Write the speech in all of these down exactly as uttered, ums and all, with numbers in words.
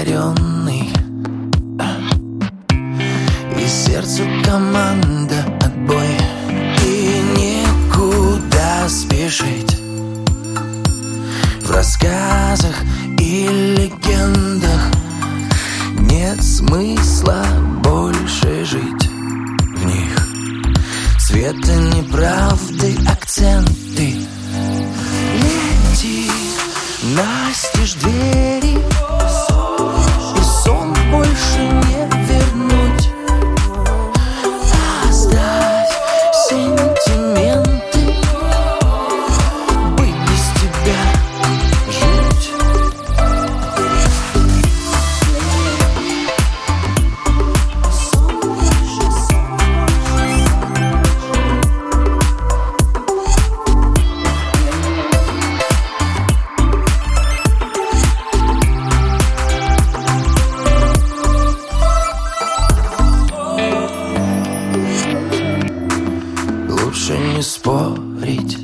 покоренный, и сердцу команда отбой. И некуда спешить. В рассказах и легендах нет смысла больше жить в них. Цвета неправды, акценты. Лети, настежь двери, и сон больше не вернуть. Оставь сентименты, быть без тебя жить. Лучше не спорить.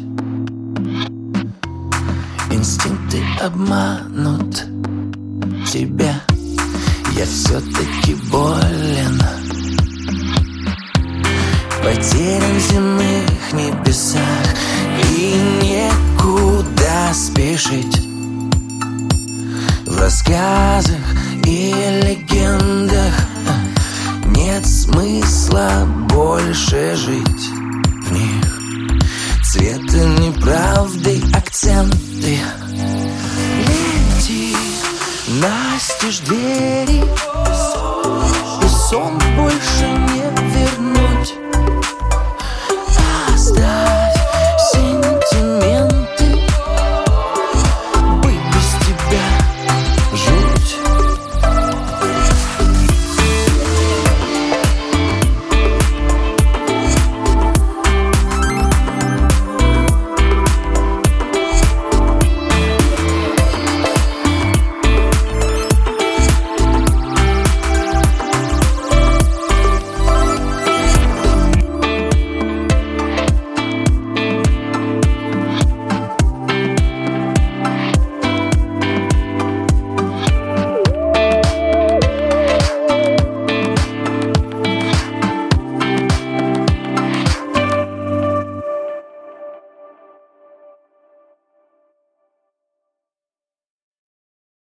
Инстинкты обманут тебя. Я все-таки болен, потерян в земных небесах, и некуда спешить. В рассказах и легендах нет смысла больше жить в них. Цвета неправды, акценты. Лети, настежь двери, и сон больше не